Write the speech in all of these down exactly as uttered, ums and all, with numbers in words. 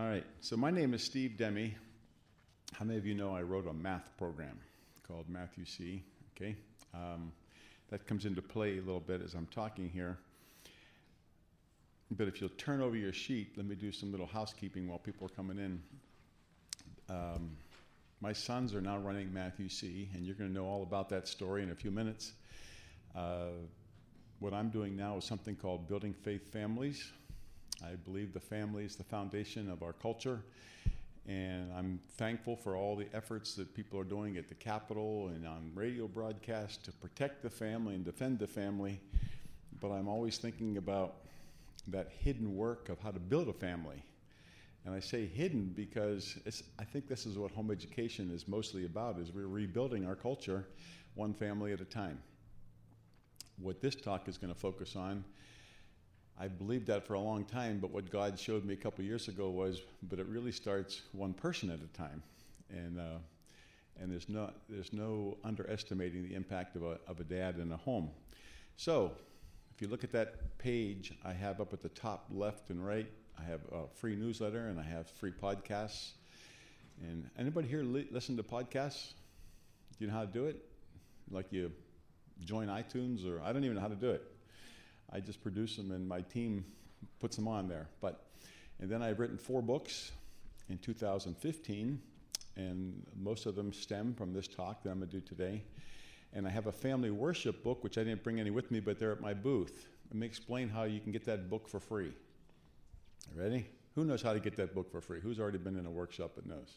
All right, so my name is Steve Demme. How many of you know I wrote a math program called Matthew C? Okay, um, that comes into play a little bit as I'm talking here. But if you'll turn over your sheet, let me do some little housekeeping while people are coming in. Um, my sons are now running Matthew C, and you're going to know all about that story in a few minutes. Uh, what I'm doing now is something called Building Faith Families. I believe the family is the foundation of our culture, and I'm thankful for all the efforts that people are doing at the Capitol and on radio broadcasts to protect the family and defend the family. But I'm always thinking about that hidden work of how to build a family. And I say hidden because it's, I think this is what home education is mostly about, is we're rebuilding our culture one family at a time. What this talk is going to focus on, I believed that for a long time, but what God showed me a couple years ago was, but it really starts one person at a time. And uh, and there's no, there's no underestimating the impact of a, of a dad in a home. So, if you look at that page I have up at the top left and right, I have a free newsletter and I have free podcasts. And anybody here li- listen to podcasts? Do you know how to do it? Like you join iTunes, or I don't even know how to do it. I just produce them and my team puts them on there. But and then I've written four books in two thousand fifteen, and most of them stem from this talk that I'm going to do today. And I have a family worship book, which I didn't bring any with me, but they're at my booth. Let me explain how you can get that book for free. Ready? Who knows how to get that book for free? Who's already been in a workshop that knows?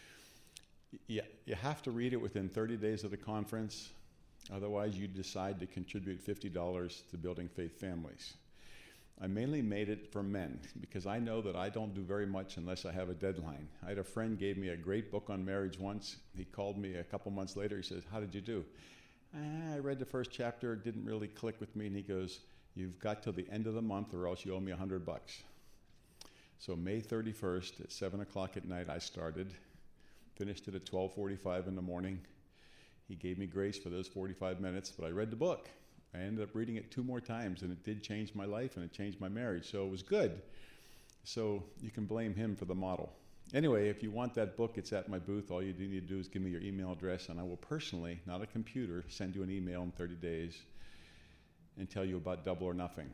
Yeah, you have to read it within thirty days of the conference. Otherwise, you decide to contribute fifty dollars to Building Faith Families. I mainly made it for men because I know that I don't do very much unless I have a deadline. I had a friend gave me a great book on marriage once. He called me a couple months later. He says, "How did you do?" Ah, I read the first chapter. It didn't really click with me. And he goes, "You've got till the end of the month or else you owe me a hundred bucks." So May thirty-first at seven o'clock at night, I started, finished it at twelve forty-five in the morning. He gave me grace for those forty-five minutes, but I read the book. I ended up reading it two more times, and it did change my life, and it changed my marriage, so it was good. So you can blame him for the model. Anyway, if you want that book, it's at my booth. All you do need to do is give me your email address, and I will personally, not a computer, send you an email in thirty days and tell you about Double or Nothing.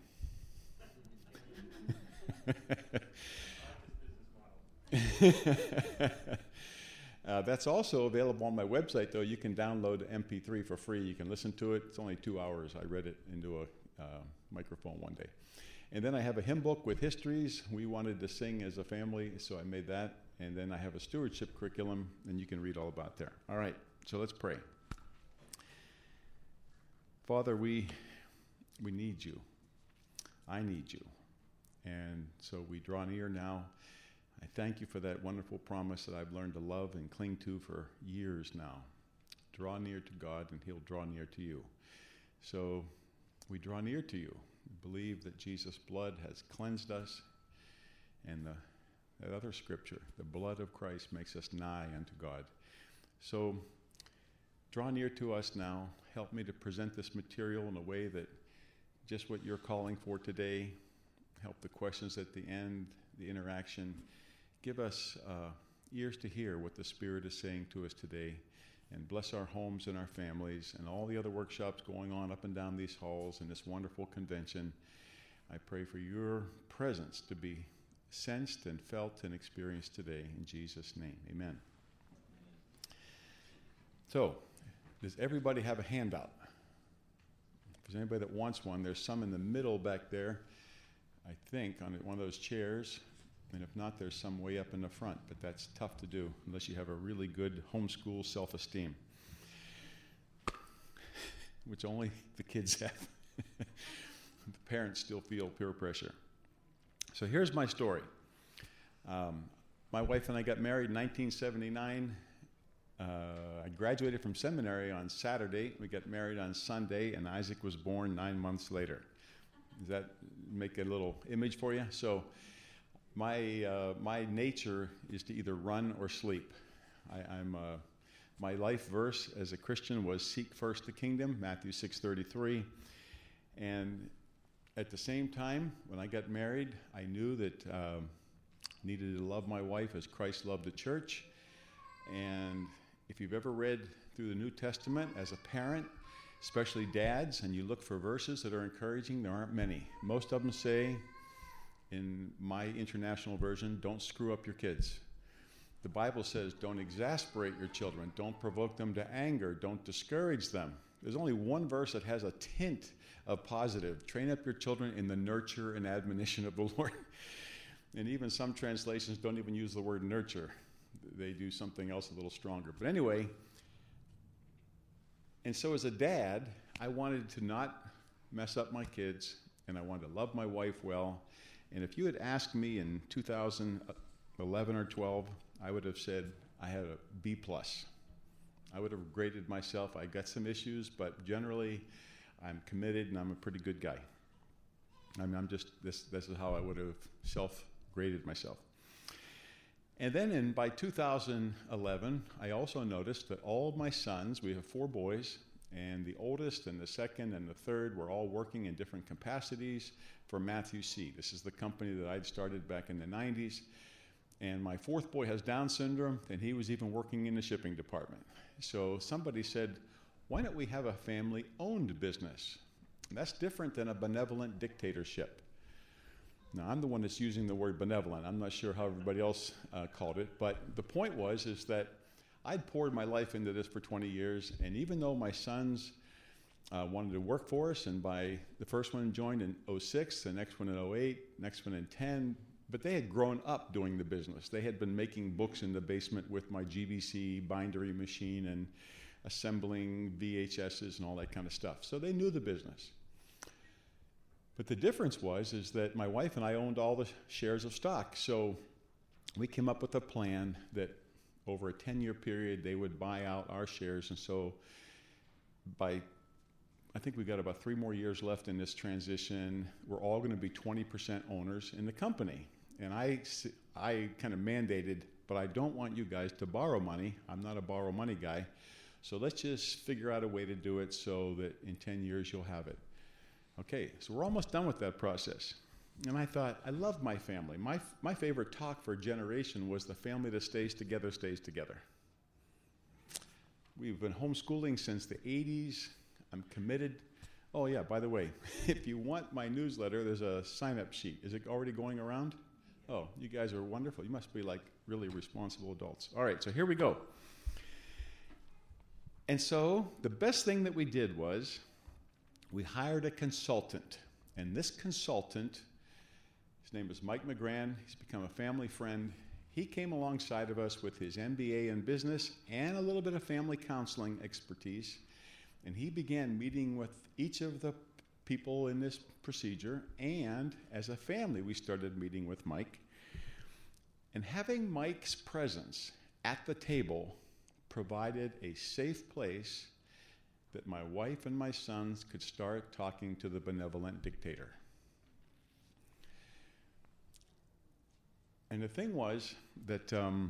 Uh, that's also available on my website, though. You can download M P three for free. You can listen to it. It's only two hours. I read it into a uh, microphone one day. And then I have a hymn book with histories. We wanted to sing as a family, so I made that. And then I have a stewardship curriculum, and you can read all about there. All right, so let's pray. Father, we we need you. I need you. And so we draw near now. I thank you for that wonderful promise that I've learned to love and cling to for years now. Draw near to God, and he'll draw near to you. So we draw near to you. We believe that Jesus' blood has cleansed us, and the, that other scripture, the blood of Christ makes us nigh unto God. So draw near to us now. Help me to present this material in a way that just what you're calling for today. Help the questions at the end, the interaction. Give us uh, ears to hear what the Spirit is saying to us today, and bless our homes and our families and all the other workshops going on up and down these halls in this wonderful convention. I pray for your presence to be sensed and felt and experienced today. In Jesus' name, amen. So, does everybody have a handout? If there's anybody that wants one, there's some in the middle back there, I think, on one of those chairs. And if not, there's some way up in the front, but that's tough to do unless you have a really good homeschool self-esteem, which only the kids have. The parents still feel peer pressure. So here's my story. Um, my wife and I got married in nineteen seventy-nine. Uh, I graduated from seminary on Saturday. We got married on Sunday, and Isaac was born nine months later. Does that make a little image for you? So my uh, my nature is to either run or sleep. I, I'm uh, my life verse as a Christian was seek first the kingdom, Matthew six thirty-three. And at the same time, when I got married, I knew that um, needed to love my wife as Christ loved the church. And if you've ever read through the New Testament as a parent, especially dads, and you look for verses that are encouraging, there aren't many. Most of them say, in my international version, don't screw up your kids. The Bible says, don't exasperate your children. Don't provoke them to anger. Don't discourage them. There's only one verse that has a tint of positive. Train up your children in the nurture and admonition of the Lord. And even some translations don't even use the word nurture. They do something else a little stronger. But anyway, and so as a dad, I wanted to not mess up my kids, and I wanted to love my wife well. And if you had asked me in two thousand eleven or twelve, I would have said I had a B plus. I would have graded myself. I got some issues, but generally, I'm committed and I'm a pretty good guy. I mean, I'm just this. This is how I would have self-graded myself. And then, in by two thousand eleven, I also noticed that all of my sons. We have four boys, and the oldest and the second and the third were all working in different capacities for Matthew C. This is the company that I'd started back in the nineties. And my fourth boy has Down syndrome, and he was even working in the shipping department. So somebody said, why don't we have a family-owned business? And that's different than a benevolent dictatorship. Now, I'm the one that's using the word benevolent. I'm not sure how everybody else uh, called it. But the point was is that I'd poured my life into this for twenty years, and even though my sons uh, wanted to work for us, and by the first one joined in oh six, the next one in oh eight, next one in ten, but they had grown up doing the business. They had been making books in the basement with my G V C bindery machine and assembling V H S's and all that kind of stuff. So they knew the business. But the difference was is that my wife and I owned all the shares of stock. So we came up with a plan that over a ten-year period, they would buy out our shares. And so by, I think we've got about three more years left in this transition. We're all going to be twenty percent owners in the company. And I, I kind of mandated, but I don't want you guys to borrow money. I'm not a borrow money guy. So let's just figure out a way to do it so that in ten years you'll have it. Okay, so we're almost done with that process. And I thought, I love my family. My, my favorite talk for a generation was the family that stays together stays together. We've been homeschooling since the eighties. I'm committed. Oh yeah, by the way, if you want my newsletter, there's a sign-up sheet. Is it already going around? Oh, you guys are wonderful. You must be like really responsible adults. All right, so here we go. And so the best thing that we did was we hired a consultant. And this consultant, his name is Mike McGran. He's become a family friend. He came alongside of us with his M B A in business and a little bit of family counseling expertise. And he began meeting with each of the people in this procedure. And as a family, we started meeting with Mike. And having Mike's presence at the table provided a safe place that my wife and my sons could start talking to the benevolent dictator. And the thing was that um,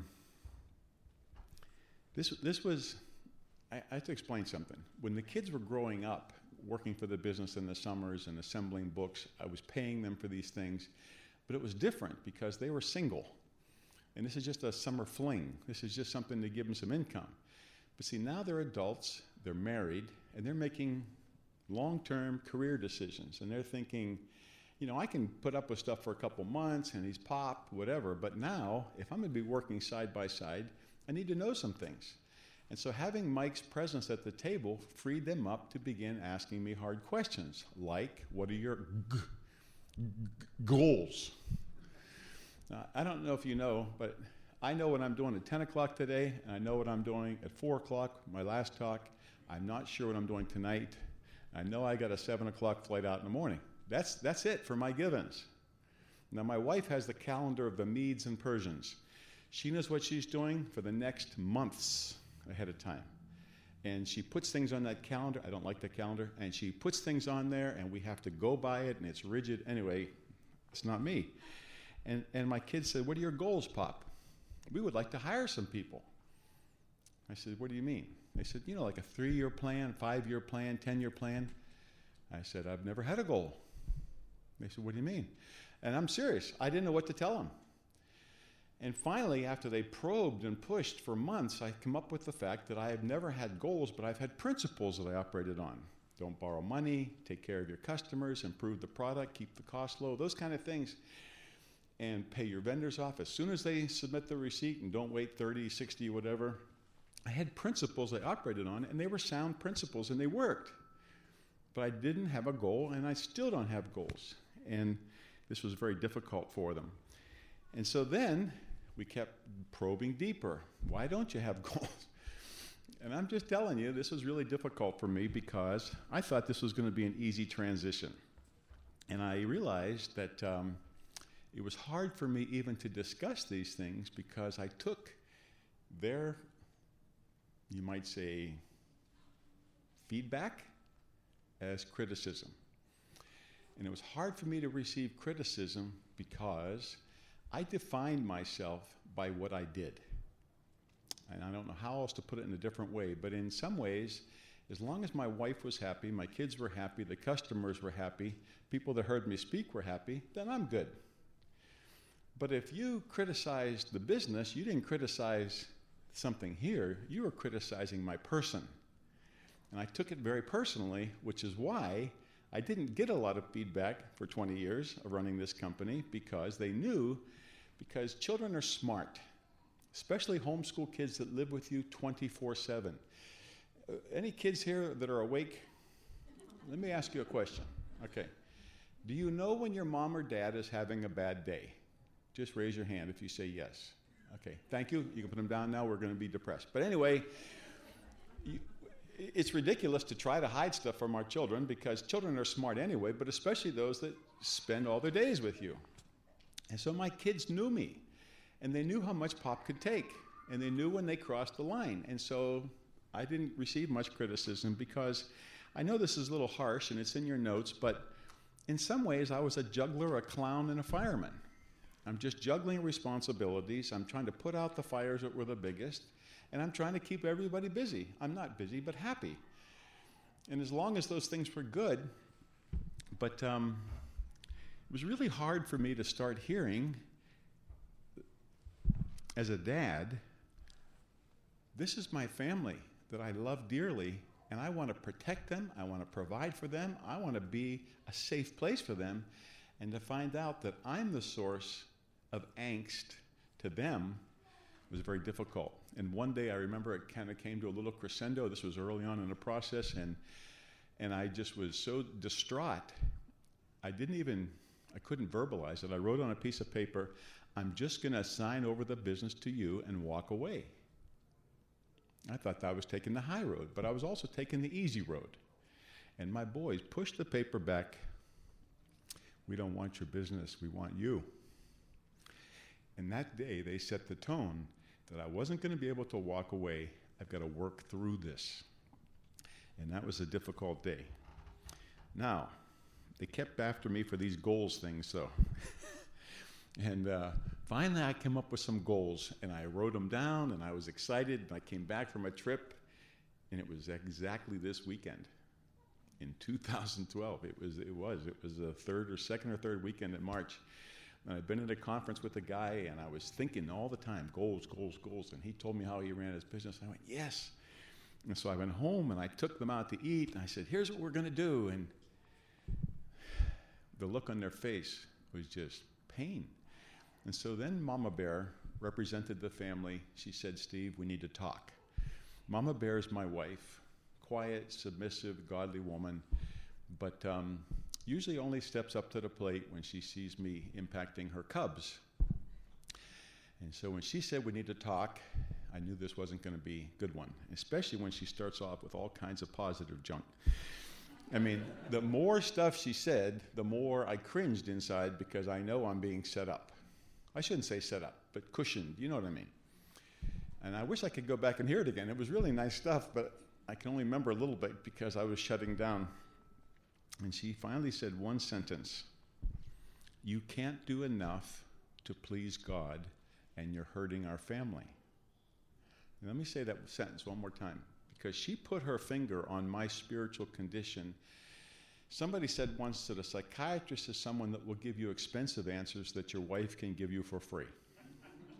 this, this was, I, I have to explain something. When the kids were growing up, working for the business in the summers and assembling books, I was paying them for these things, but it was different because they were single. And this is just a summer fling. This is just something to give them some income. But see, now they're adults, they're married, and they're making long-term career decisions. And they're thinking, you know, I can put up with stuff for a couple months, and he's pop, whatever. But now, if I'm going to be working side by side, I need to know some things. And so having Mike's presence at the table freed them up to begin asking me hard questions, like, what are your g- g- goals? Now, I don't know if you know, but I know what I'm doing at ten o'clock today, and I know what I'm doing at four o'clock, my last talk. I'm not sure what I'm doing tonight. I know I got a seven o'clock flight out in the morning. That's, that's it for my givens. Now, my wife has the calendar of the Medes and Persians. She knows what she's doing for the next months ahead of time. And she puts things on that calendar. I don't like the calendar. And she puts things on there, and we have to go by it, and it's rigid. Anyway, it's not me. And, and my kids said, what are your goals, Pop? We would like to hire some people. I said, what do you mean? They said, you know, like a three-year plan, five-year plan, ten-year plan. I said, I've never had a goal. They said, what do you mean? And I'm serious. I didn't know what to tell them. And finally, after they probed and pushed for months, I come up with the fact that I have never had goals, but I've had principles that I operated on. Don't borrow money, take care of your customers, improve the product, keep the cost low, those kind of things. And pay your vendors off as soon as they submit the receipt, and don't wait thirty, sixty, whatever. I had principles I operated on, and they were sound principles, and they worked. But I didn't have a goal, and I still don't have goals. And this was very difficult for them. And so then we kept probing deeper. Why don't you have goals? And I'm just telling you, this was really difficult for me because I thought this was going to be an easy transition. And I realized that um, it was hard for me even to discuss these things because I took their, you might say, feedback as criticism. And it was hard for me to receive criticism because I defined myself by what I did. And I don't know how else to put it in a different way, but in some ways, as long as my wife was happy, my kids were happy, the customers were happy, people that heard me speak were happy, then I'm good. But if you criticized the business, you didn't criticize something here, you were criticizing my person. And I took it very personally, which is why I didn't get a lot of feedback for twenty years of running this company, because they knew, because children are smart, especially homeschool kids that live with you twenty-four seven. Uh, any kids here that are awake? Let me ask you a question. Okay. Do you know when your mom or dad is having a bad day? Just raise your hand if you say yes. Okay, thank you. You can put them down now. We're going to be depressed. But anyway, you, it's ridiculous to try to hide stuff from our children because children are smart anyway, but especially those that spend all their days with you. And so my kids knew me, and they knew how much Pop could take, and they knew when they crossed the line. And so I didn't receive much criticism because I know this is a little harsh, and it's in your notes, but in some ways I was a juggler, a clown, and a fireman. I'm just juggling responsibilities. I'm trying to put out the fires that were the biggest, and I'm trying to keep everybody busy. I'm not busy, but happy. And as long as those things were good, but um, it was really hard for me to start hearing, as a dad, this is my family that I love dearly, and I want to protect them. I want to provide for them. I want to be a safe place for them. And to find out that I'm the source of angst to them was very difficult. And one day I remember it kind of came to a little crescendo. This was early on in the process, and and I just was so distraught. I didn't even, I couldn't verbalize it. I wrote on a piece of paper, I'm just going to sign over the business to you and walk away. I thought that I was taking the high road, but I was also taking the easy road. And my boys pushed the paper back. We don't want your business, we want you. And that day they set the tone that I wasn't going to be able to walk away. I've got to work through this. And that was a difficult day. Now, they kept after me for these goals things, though. and uh, finally I came up with some goals, and I wrote them down, and I was excited, and I came back from a trip, and it was exactly this weekend. In two thousand twelve, it was, it was, it was the third or second or third weekend in March. And I'd been at a conference with a guy, and I was thinking all the time, goals, goals, goals. And he told me how he ran his business. And I went, yes. And so I went home, and I took them out to eat. And I said, here's what we're going to do. And the look on their face was just pain. And so then Mama Bear represented the family. She said, Steve, we need to talk. Mama Bear is my wife, quiet, submissive, godly woman, but um, usually only steps up to the plate when she sees me impacting her cubs. And so when she said we need to talk, I knew this wasn't going to be a good one, especially when she starts off with all kinds of positive junk. I mean, the more stuff she said, the more I cringed inside because I know I'm being set up. I shouldn't say set up, but cushioned, you know what I mean. And I wish I could go back and hear it again. It was really nice stuff, but I can only remember a little bit because I was shutting down. And she finally said one sentence, you can't do enough to please God, and you're hurting our family. And let me say that sentence one more time, because she put her finger on my spiritual condition. Somebody said once that a psychiatrist is someone that will give you expensive answers that your wife can give you for free.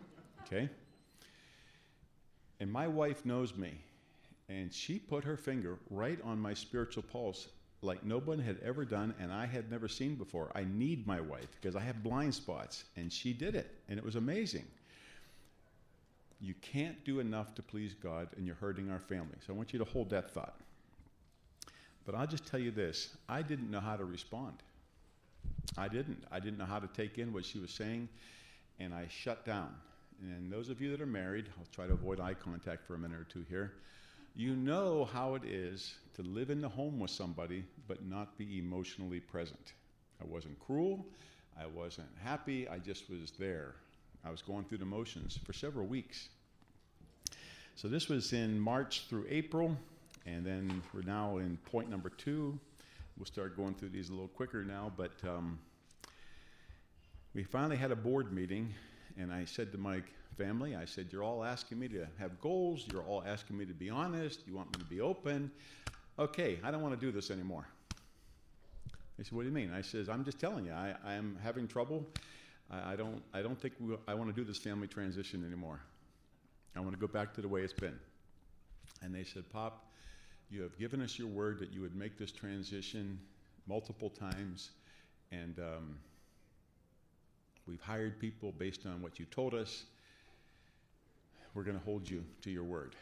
Okay? And my wife knows me, and she put her finger right on my spiritual pulse like no one had ever done, and I had never seen before. I need my wife because I have blind spots, and she did it, and it was amazing. You can't do enough to please God, and you're hurting our family. So I want you to hold that thought. But I'll just tell you this. I didn't know how to respond. I didn't. I didn't know how to take in what she was saying, and I shut down. And those of you that are married, I'll try to avoid eye contact for a minute or two here. You know how it is to live in the home with somebody but not be emotionally present. I wasn't cruel. I wasn't happy. I just was there. I was going through the motions for several weeks. So this was in March through April, and then we're now in point number two. We'll start going through these a little quicker now, but um, we finally had a board meeting, and I said to my family, I said, you're all asking me to have goals. You're all asking me to be honest. You want me to be open. Okay, I don't want to do this anymore. They said, what do you mean? I said, I'm just telling you, I, I am having trouble. I, I don't I don't think we, I want to do this family transition anymore. I want to go back to the way it's been. And they said, Pop, you have given us your word that you would make this transition multiple times, and um, we've hired people based on what you told us. We're going to hold you to your word.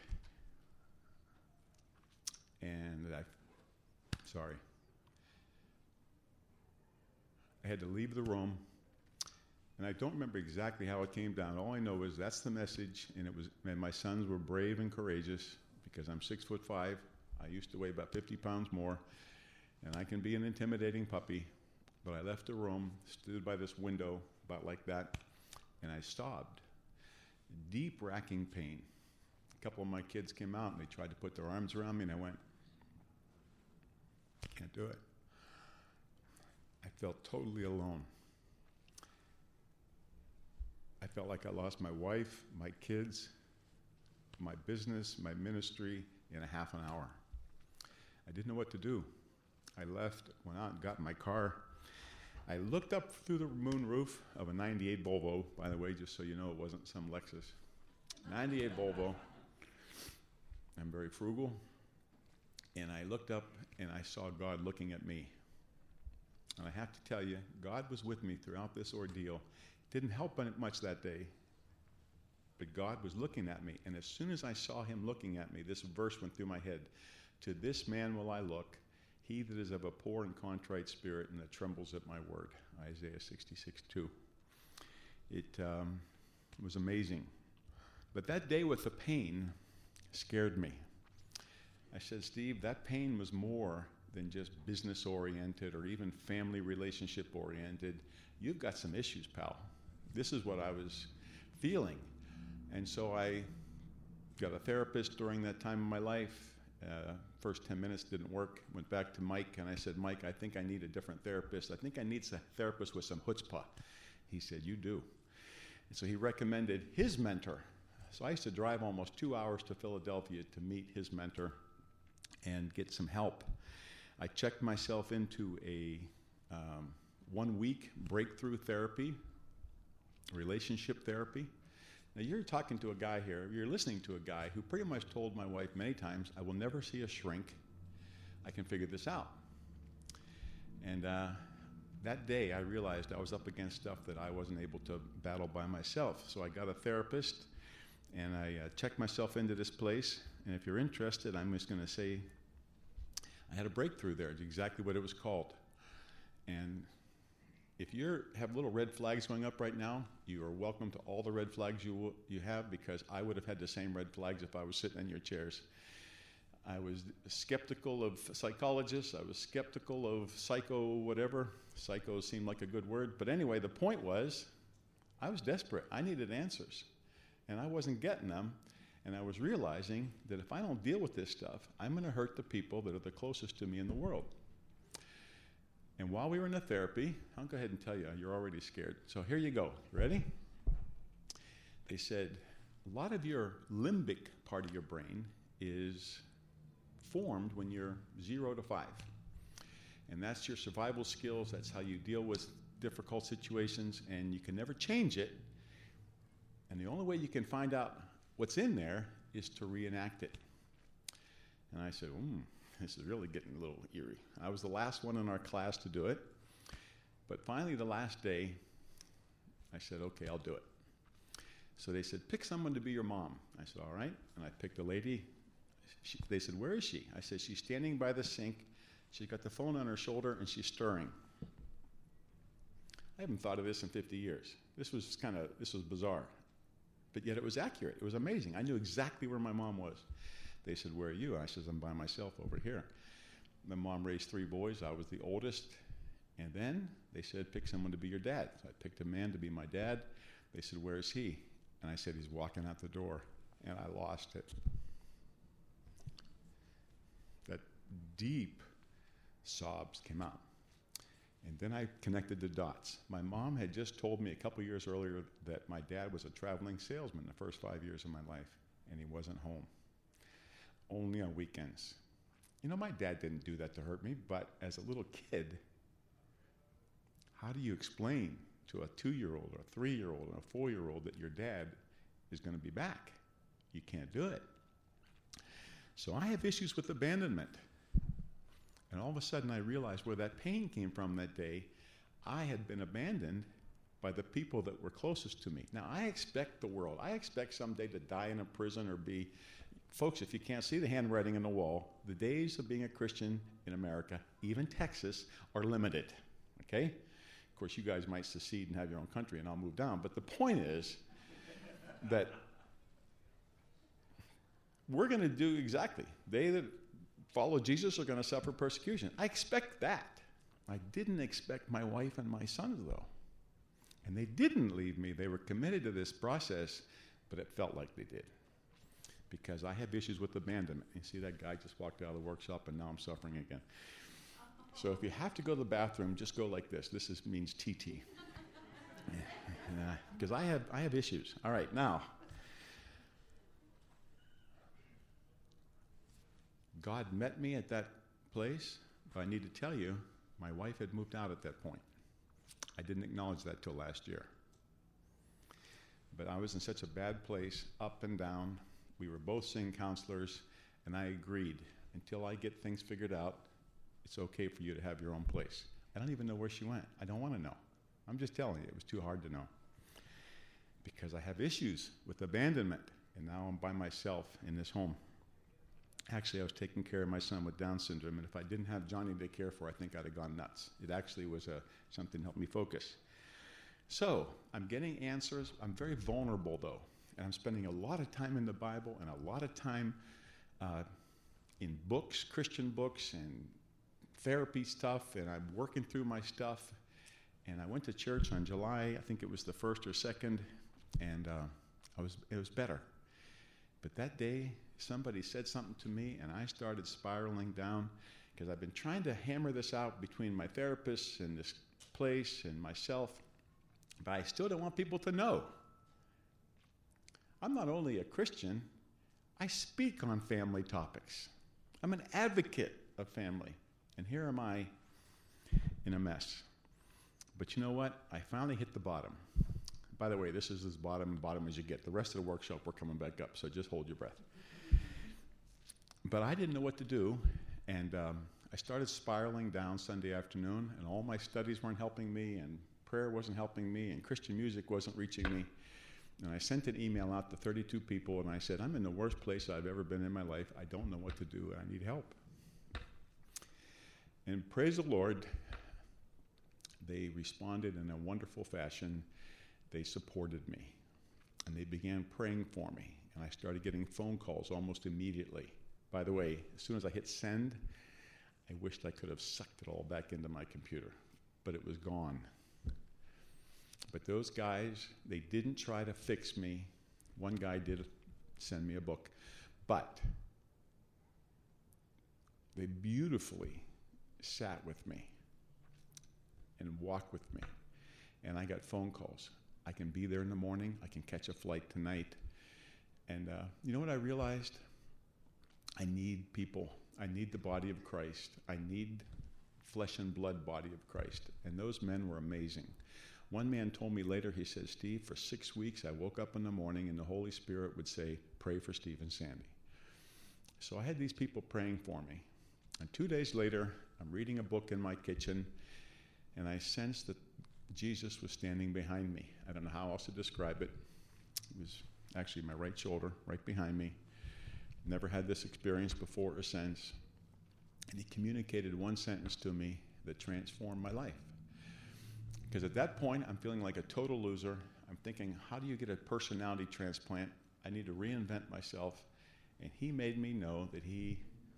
And I, sorry. I had to leave the room, and I don't remember exactly how it came down. All I know is that's the message, and it was. And my sons were brave and courageous because I'm six foot five. I used to weigh about fifty pounds more, and I can be an intimidating puppy. But I left the room, stood by this window about like that, and I sobbed. Deep racking pain. A couple of my kids came out and they tried to put their arms around me, and I went, can't do it. I felt totally alone. I felt like I lost my wife, my kids, my business, my ministry in a half an hour. I didn't know what to do. I left, went out and got in my car. I looked up through the moon roof of a ninety-eight Volvo, by the way, just so you know it wasn't some Lexus. ninety-eight Volvo. I'm very frugal. And I looked up and I saw God looking at me. And I have to tell you, God was with me throughout this ordeal. Didn't help much that day, but God was looking at me. And as soon as I saw him looking at me, this verse went through my head. To this man will I look, he that is of a poor and contrite spirit and that trembles at my word. Isaiah sixty-six two. It um, was amazing. But that day with the pain scared me. I said, Steve, that pain was more than just business-oriented or even family relationship-oriented. You've got some issues, pal. This is what I was feeling. And so I got a therapist during that time of my life. Uh, first ten minutes didn't work. Went back to Mike, and I said, Mike, I think I need a different therapist. I think I need a therapist with some chutzpah. He said, you do. And so he recommended his mentor. So I used to drive almost two hours to Philadelphia to meet his mentor and get some help. I checked myself into a um, one-week breakthrough therapy, relationship therapy. Now, you're talking to a guy here, you're listening to a guy who pretty much told my wife many times, I will never see a shrink. I can figure this out. And uh, that day, I realized I was up against stuff that I wasn't able to battle by myself. So I got a therapist, and I uh, checked myself into this place. And if you're interested, I'm just going to say I had a breakthrough there. It's exactly what it was called. And if you have little red flags going up right now, you are welcome to all the red flags you w- you have, because I would have had the same red flags if I was sitting in your chairs. I was skeptical of psychologists. I was skeptical of psycho whatever. Psycho seemed like a good word. But anyway, the point was I was desperate. I needed answers. And I wasn't getting them. And I was realizing that if I don't deal with this stuff, I'm going to hurt the people that are the closest to me in the world. And while we were in the therapy, I'll go ahead and tell you, you're already scared. So here you go. Ready? They said, a lot of your limbic part of your brain is formed when you're zero to five. And that's your survival skills. That's how you deal with difficult situations, and you can never change it. And the only way you can find out what's in there is to reenact it. And I said, hmm, this is really getting a little eerie. I was the last one in our class to do it. But finally, the last day, I said, okay, I'll do it. So they said, pick someone to be your mom. I said, all right. And I picked a lady. She, they said, where is she? I said, she's standing by the sink. She's got the phone on her shoulder, and she's stirring. I haven't thought of this in fifty years. This was kind of, this was bizarre. But yet it was accurate. It was amazing. I knew exactly where my mom was. They said, where are you? I said, I'm by myself over here. My mom raised three boys. I was the oldest. And then they said, pick someone to be your dad. So I picked a man to be my dad. They said, where is he? And I said, he's walking out the door. And I lost it. That deep sobs came out. And then I connected the dots. My mom had just told me a couple years earlier that my dad was a traveling salesman the first five years of my life, and he wasn't home, only on weekends. You know, my dad didn't do that to hurt me, but as a little kid, how do you explain to a two-year-old or a three-year-old or a four-year-old that your dad is going to be back? You can't do it. So I have issues with abandonment. And all of a sudden I realized where that pain came from that day. I had been abandoned by the people that were closest to me. Now, I expect the world. I expect someday to die in a prison or be... Folks, if you can't see the handwriting on the wall, the days of being a Christian in America, even Texas, are limited. Okay? Of course, you guys might secede and have your own country, and I'll move down. But the point is that we're going to do exactly. They that follow Jesus are going to suffer persecution. I expect that. I didn't expect my wife and my sons, though. And they didn't leave me. They were committed to this process, but it felt like they did. Because I have issues with abandonment. You see, that guy just walked out of the workshop, and now I'm suffering again. So if you have to go to the bathroom, just go like this. This is, means T T. Because I have, I have issues. All right, now. God met me at that place, but I need to tell you, my wife had moved out at that point. I didn't acknowledge that till last year. But I was in such a bad place, up and down. We were both seeing counselors, and I agreed, until I get things figured out, it's okay for you to have your own place. I don't even know where she went. I don't want to know. I'm just telling you, it was too hard to know. Because I have issues with abandonment, and now I'm by myself in this home. Actually, I was taking care of my son with Down syndrome, and if I didn't have Johnny to care for, I think I'd have gone nuts. It actually was a, something that helped me focus. So, I'm getting answers. I'm very vulnerable, though, and I'm spending a lot of time in the Bible and a lot of time uh, in books, Christian books, and therapy stuff, and I'm working through my stuff. And I went to church on July, I think it was the first or second, and uh, I was it was better. But that day, somebody said something to me, and I started spiraling down, because I've been trying to hammer this out between my therapist and this place and myself, but I still don't want people to know. I'm not only a Christian, I speak on family topics. I'm an advocate of family, and here am I in a mess. But you know what? I finally hit the bottom. By the way, this is as bottom bottom as you get. The rest of the workshop, we're coming back up, so just hold your breath. But I didn't know what to do, and um, I started spiraling down Sunday afternoon, and all my studies weren't helping me, and prayer wasn't helping me, and Christian music wasn't reaching me. And I sent an email out to thirty-two people, and I said, I'm in the worst place I've ever been in my life. I don't know what to do, and I need help. And praise the Lord, they responded in a wonderful fashion. They supported me, and they began praying for me, and I started getting phone calls almost immediately. By the way, as soon as I hit send, I wished I could have sucked it all back into my computer, but it was gone. But those guys, they didn't try to fix me. One guy did send me a book, but they beautifully sat with me and walked with me, and I got phone calls. I can be there in the morning. I can catch a flight tonight. And uh, you know what I realized? I need people. I need the body of Christ. I need flesh and blood body of Christ. And those men were amazing. One man told me later, he said, Steve, for six weeks I woke up in the morning and the Holy Spirit would say, pray for Steve and Sandy. So I had these people praying for me. And two days later, I'm reading a book in my kitchen, and I sensed that Jesus was standing behind me. I don't know how else to describe it. It was actually my right shoulder, right behind me. Never had this experience before or since. And he communicated one sentence to me that transformed my life. Because at that point, I'm feeling like a total loser. I'm thinking, how do you get a personality transplant? I need to reinvent myself. And he made me know that he,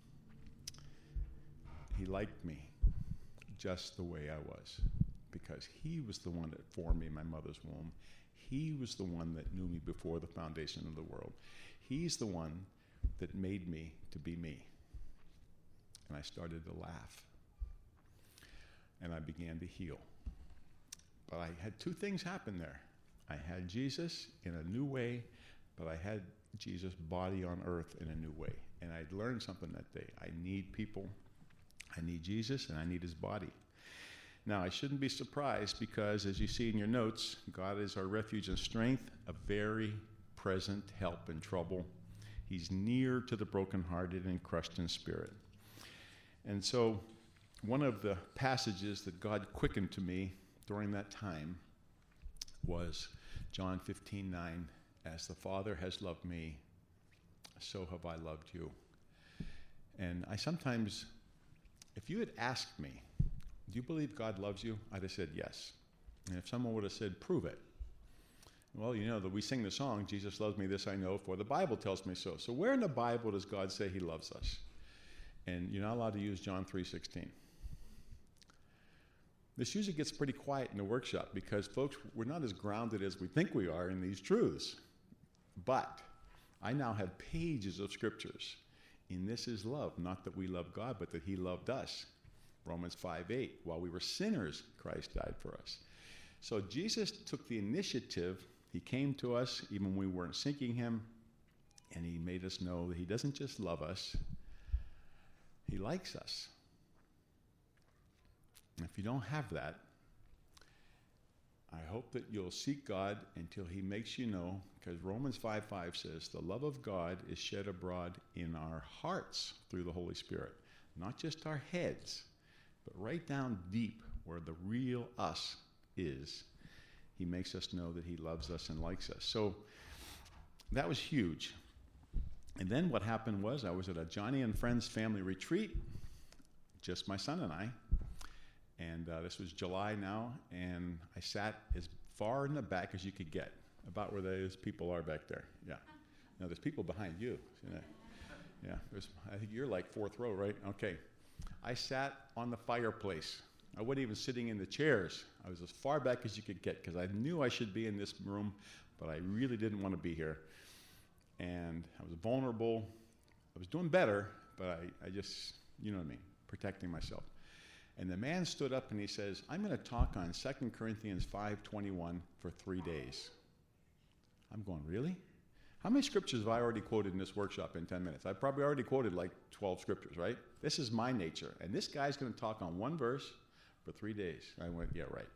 he liked me just the way I was. Because he was the one that formed me in my mother's womb. He was the one that knew me before the foundation of the world. He's the one that made me to be me. And I started to laugh. And I began to heal. But I had two things happen there. I had Jesus in a new way, but I had Jesus' body on earth in a new way. And I'd learned something that day. I need people, I need Jesus, and I need his body. Now, I shouldn't be surprised because, as you see in your notes, God is our refuge and strength, a very present help in trouble. He's near to the brokenhearted and crushed in spirit. And so, one of the passages that God quickened to me during that time was John fifteen nine, as the Father has loved me, so have I loved you. And I sometimes, if you had asked me, do you believe God loves you? I'd have said yes. And if someone would have said, prove it. Well, you know that we sing the song, Jesus loves me, this I know, for the Bible tells me so. So where in the Bible does God say he loves us? And you're not allowed to use John three sixteen. This usually gets pretty quiet in the workshop because, folks, we're not as grounded as we think we are in these truths. But I now have pages of scriptures. In this is love, not that we love God, but that he loved us. Romans five eight, while we were sinners, Christ died for us. So Jesus took the initiative. He came to us even when we weren't seeking him, and he made us know that he doesn't just love us, he likes us. If you don't have that, I hope that you'll seek God until he makes you know, because Romans five five says, the love of God is shed abroad in our hearts through the Holy Spirit. Not just our heads, but right down deep where the real us is. He makes us know that he loves us and likes us. So that was huge. And then what happened was I was at a Johnny and Friends family retreat, just my son and I. And uh, this was July now, and I sat as far in the back as you could get, about where those people are back there. Yeah. Now, there's people behind you. You know? Yeah, there's, I think you're like fourth row, right? Okay. I sat on the fireplace. I wasn't even sitting in the chairs. I was as far back as you could get because I knew I should be in this room, but I really didn't want to be here. And I was vulnerable. I was doing better, but I, I just, you know what I mean, protecting myself. And the man stood up and he says, I'm going to talk on Second Corinthians five twenty-one for three days. I'm going, really? How many scriptures have I already quoted in this workshop in ten minutes? I've probably already quoted like twelve scriptures, right? This is my nature. And this guy's going to talk on one verse for three days. I went, yeah, right.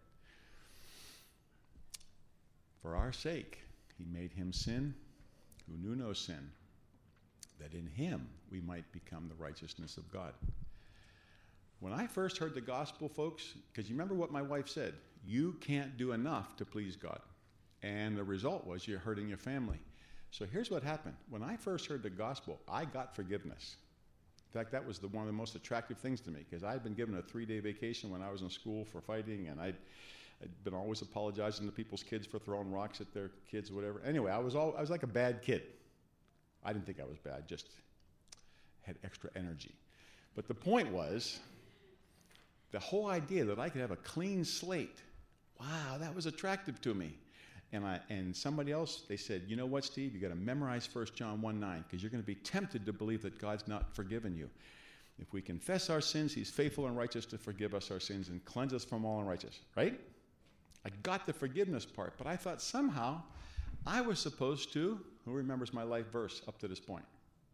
For our sake, he made him sin who knew no sin, that in him we might become the righteousness of God. When I first heard the gospel, folks, because you remember what my wife said, you can't do enough to please God. And the result was you're hurting your family. So here's what happened. When I first heard the gospel, I got forgiveness. In fact, that was the, one of the most attractive things to me, because I'd been given a three-day vacation when I was in school for fighting, and I'd, I'd been always apologizing to people's kids for throwing rocks at their kids or whatever. Anyway, I was, all, I was like a bad kid. I didn't think I was bad, just had extra energy. But the point was, the whole idea that I could have a clean slate, wow, that was attractive to me. And I and somebody else, they said, you know what, Steve, you got to memorize First John one nine, because you're going to be tempted to believe that God's not forgiven you. If we confess our sins, he's faithful and righteous to forgive us our sins and cleanse us from all unrighteousness, right? I got the forgiveness part, but I thought somehow I was supposed to, who remembers my life verse up to this point?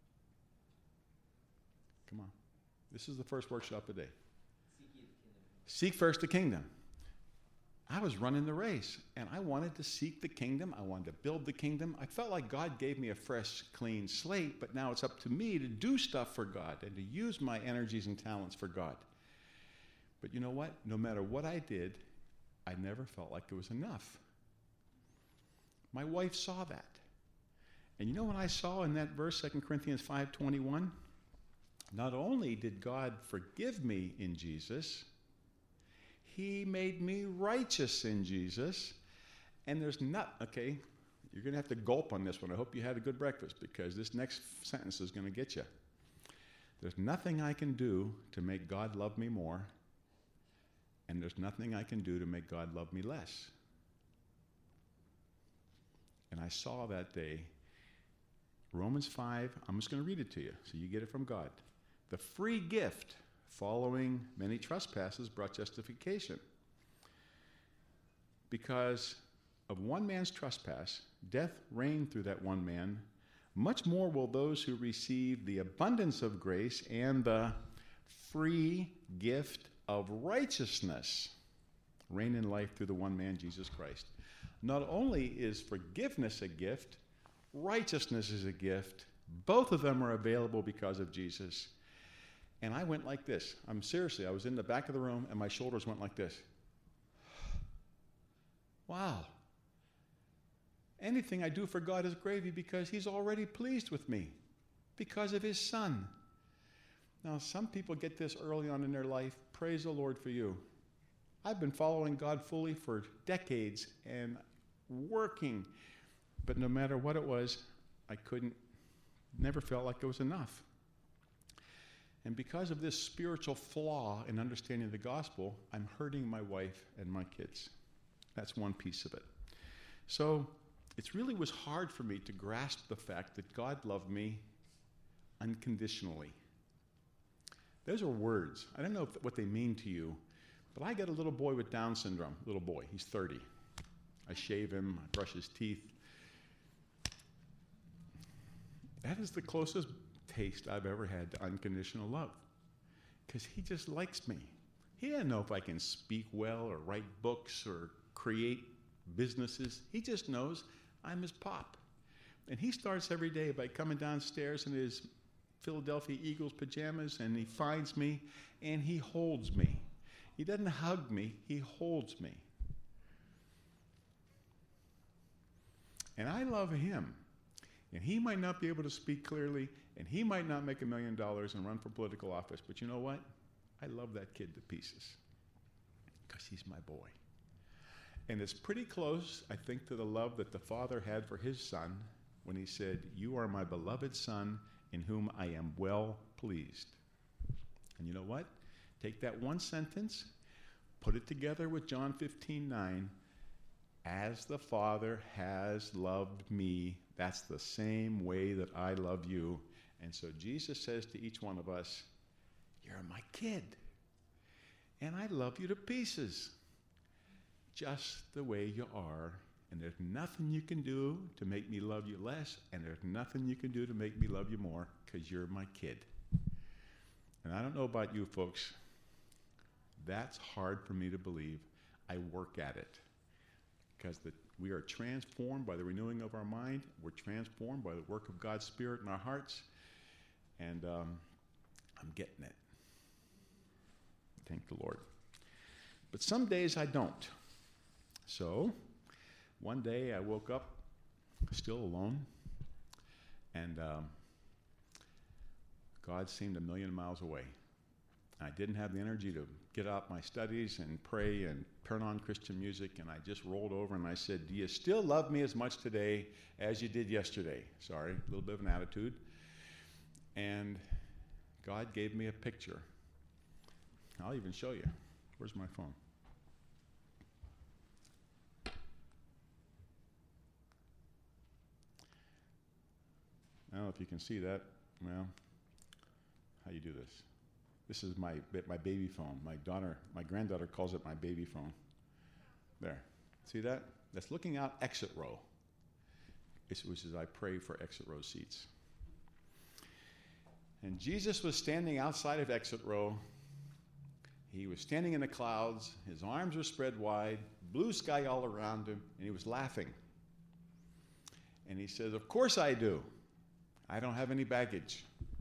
Come on. This is the first workshop today. Seek first the kingdom. I was running the race, and I wanted to seek the kingdom. I wanted to build the kingdom. I felt like God gave me a fresh, clean slate, but now it's up to me to do stuff for God and to use my energies and talents for God. But you know what? No matter what I did, I never felt like it was enough. My wife saw that. And you know what I saw in that verse, Second Corinthians five twenty-one? Not only did God forgive me in Jesus, he made me righteous in Jesus. And there's not, okay, you're going to have to gulp on this one. I hope you had a good breakfast, because this next sentence is going to get you. There's nothing I can do to make God love me more, and there's nothing I can do to make God love me less. And I saw that day, Romans five, I'm just going to read it to you so you get it from God. The free gift following many trespasses brought justification. Because of one man's trespass, death reigned through that one man. Much more will those who receive the abundance of grace and the free gift of righteousness reign in life through the one man, Jesus Christ. Not only is forgiveness a gift, righteousness is a gift. Both of them are available because of Jesus. And I went like this. I'm seriously, I was in the back of the room and my shoulders went like this. Wow. Anything I do for God is gravy because he's already pleased with me because of his son. Now, some people get this early on in their life. Praise the Lord for you. I've been following God fully for decades and working. But no matter what it was, I couldn't, never felt like it was enough. And because of this spiritual flaw in understanding the gospel, I'm hurting my wife and my kids. That's one piece of it. So it really was hard for me to grasp the fact that God loved me unconditionally. Those are words. I don't know if, what they mean to you, but I got a little boy with Down syndrome, little boy. He's thirty. I shave him, I brush his teeth. That is the closest taste I've ever had to unconditional love, because he just likes me. He doesn't know if I can speak well or write books or create businesses. He just knows I'm his pop. And he starts every day by coming downstairs in his Philadelphia Eagles pajamas, and he finds me and he holds me. He doesn't hug me, he holds me. And I love him. And he might not be able to speak clearly, and he might not make a million dollars and run for political office, but you know what? I love that kid to pieces because he's my boy. And it's pretty close, I think, to the love that the Father had for his son when he said, "You are my beloved son in whom I am well pleased." And you know what? Take that one sentence, put it together with John fifteen nine. As the Father has loved me, that's the same way that I love you. And so Jesus says to each one of us, you're my kid, and I love you to pieces, just the way you are. And there's nothing you can do to make me love you less, and there's nothing you can do to make me love you more, because you're my kid. And I don't know about you folks, that's hard for me to believe. I work at it. Because the, we are transformed by the renewing of our mind. We're transformed by the work of God's Spirit in our hearts. And um, I'm getting it. Thank the Lord. But some days I don't. So one day I woke up still alone. And um, God seemed a million miles away. I didn't have the energy to get out my studies and pray and turn on Christian music, and I just rolled over and I said, do you still love me as much today as you did yesterday? Sorry, a little bit of an attitude. And God gave me a picture. I'll even show you. Where's my phone? I don't know if you can see that. Well, how you do this? This is my my baby phone. My daughter, my granddaughter calls it my baby phone. There. See that? That's looking out exit row. This was as I pray for exit row seats. And Jesus was standing outside of exit row. he was standing in the clouds, his arms were spread wide, blue sky all around him, and he was laughing. And he says, "Of course I do. I don't have any baggage."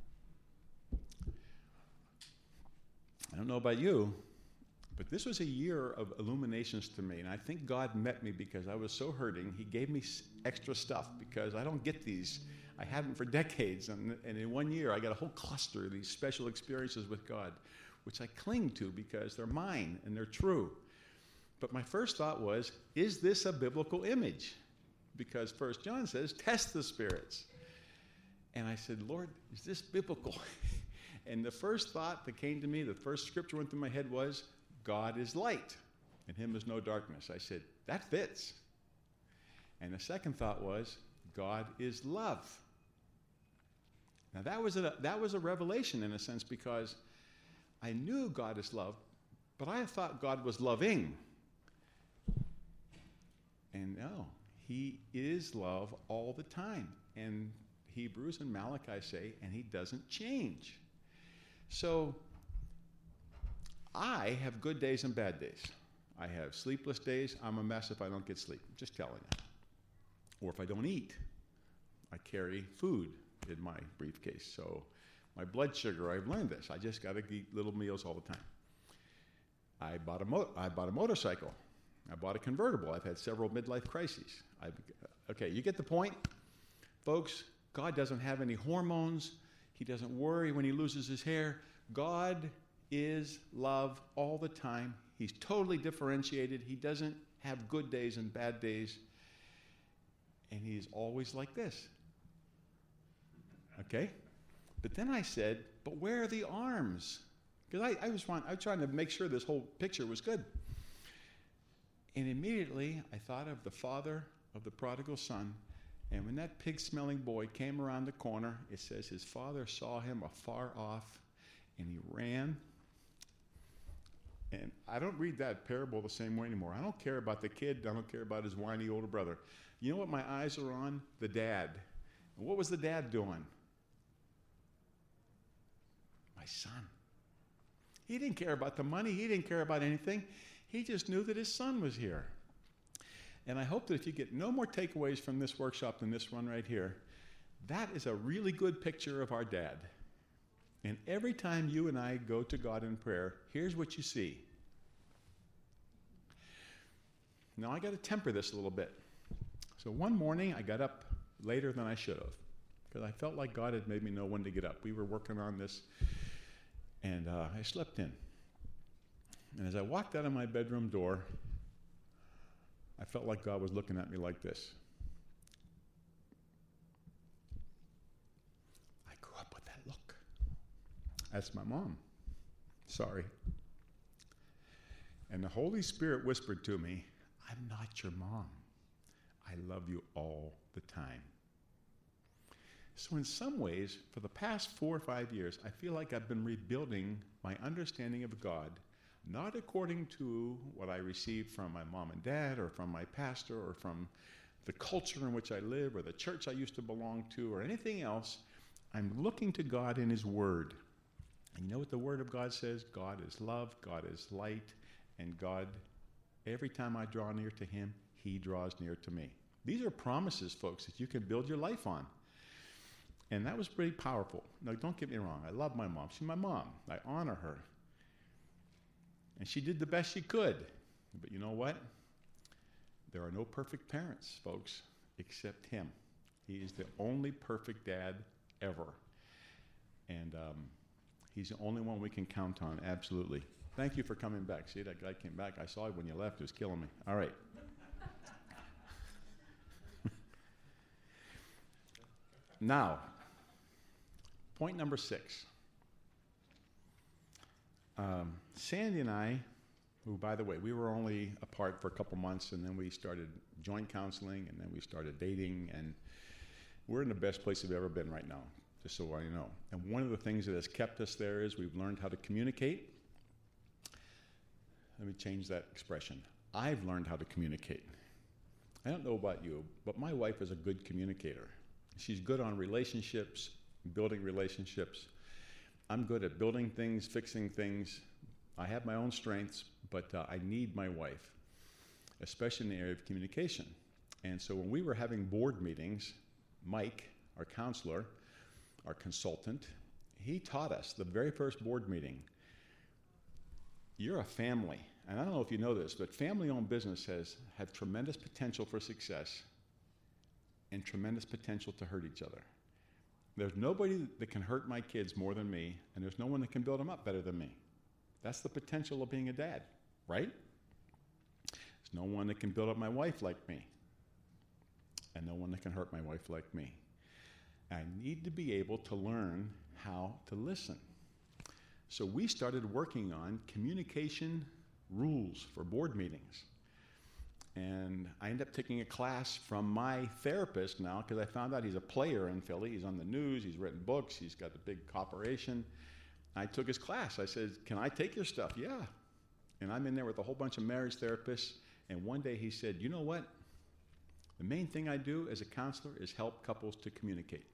I don't know about you, but this was a year of illuminations to me, and I think God met me because I was so hurting. He gave me extra stuff because I don't get these. I hadn't for decades, and, and in one year I got a whole cluster of these special experiences with God, which I cling to because they're mine and they're true. But my first thought was, is this a biblical image? Because First John says, test the spirits. And I said, Lord, is this biblical? And the first thought that came to me, the first scripture went through my head was, God is light, in him is no darkness. I said, that fits. And the second thought was, God is love. Now that was a, that was a revelation in a sense, because I knew God is love, but I thought God was loving. And no, he is love all the time. And Hebrews and Malachi say, and he doesn't change. So I have good days and bad days. I have sleepless days. I'm a mess if I don't get sleep. I'm just telling you. Or if I don't eat. I carry food in my briefcase. So my blood sugar, I've learned this. I just got to eat little meals all the time. I bought a mo- I bought a motorcycle. I bought a convertible. I've had several midlife crises. I've, okay, you get the point? Folks, God doesn't have any hormones. He doesn't worry when he loses his hair. God is love all the time. He's totally differentiated. He doesn't have good days and bad days. And he's always like this. Okay? But then I said, but where are the arms? Because I, I, was trying, I was trying to make sure this whole picture was good. And immediately I thought of the father of the prodigal son. And when that pig-smelling boy came around the corner, it says his father saw him afar off, and he ran. And I don't read that parable the same way anymore. I don't care about the kid. I don't care about his whiny older brother. You know what my eyes are on? The dad. And what was the dad doing? My son. He didn't care about the money. He didn't care about anything. He just knew that his son was here. And I hope that if you get no more takeaways from this workshop than this one right here, that is a really good picture of our dad. And every time you and I go to God in prayer, here's what you see. Now, I got to temper this a little bit. So one morning, I got up later than I should have, because I felt like God had made me know when to get up. We were working on this, and uh, I slept in. And as I walked out of my bedroom door, I felt like God was looking at me like this. I grew up with that look. That's my mom. Sorry. And the Holy Spirit whispered to me, I'm not your mom. I love you all the time. So in some ways, for the past four or five years, I feel like I've been rebuilding my understanding of God, not according to what I received from my mom and dad or from my pastor or from the culture in which I live or the church I used to belong to or anything else. I'm looking to God in his word. And you know what the word of God says? God is love, God is light, and God, every time I draw near to him, he draws near to me. These are promises, folks, that you can build your life on. And that was pretty powerful. Now, don't get me wrong. I love my mom. She's my mom. I honor her. And she did the best she could. But you know what? There are no perfect parents, folks, except him. He is the only perfect dad ever. And um, he's the only one we can count on, absolutely. Thank you for coming back. See, that guy came back. I saw it when you left. It was killing me. All right. Now, point number six. Um, Sandy and I, who, by the way, we were only apart for a couple months, and then we started joint counseling, and then we started dating, and we're in the best place we've ever been right now, just so I know. And one of the things that has kept us there is we've learned how to communicate. Let me change that expression. I've learned how to communicate. I don't know about you, but my wife is a good communicator. She's good on relationships, building relationships. I'm good at building things, fixing things, I have my own strengths, but uh, I need my wife, especially in the area of communication. And so when we were having board meetings, Mike, our counselor, our consultant, he taught us the very first board meeting, you're a family. And I don't know if you know this, but family-owned business has have tremendous potential for success and tremendous potential to hurt each other. There's nobody that can hurt my kids more than me, and there's no one that can build them up better than me. That's the potential of being a dad, right? There's no one that can build up my wife like me, and no one that can hurt my wife like me. I need to be able to learn how to listen. So we started working on communication rules for board meetings. And I ended up taking a class from my therapist now because I found out he's a player in Philly. He's on the news, he's written books, he's got a big corporation. I took his class. I said, can I take your stuff? Yeah. And I'm in there with a whole bunch of marriage therapists. And one day he said, you know what? The main thing I do as a counselor is help couples to communicate.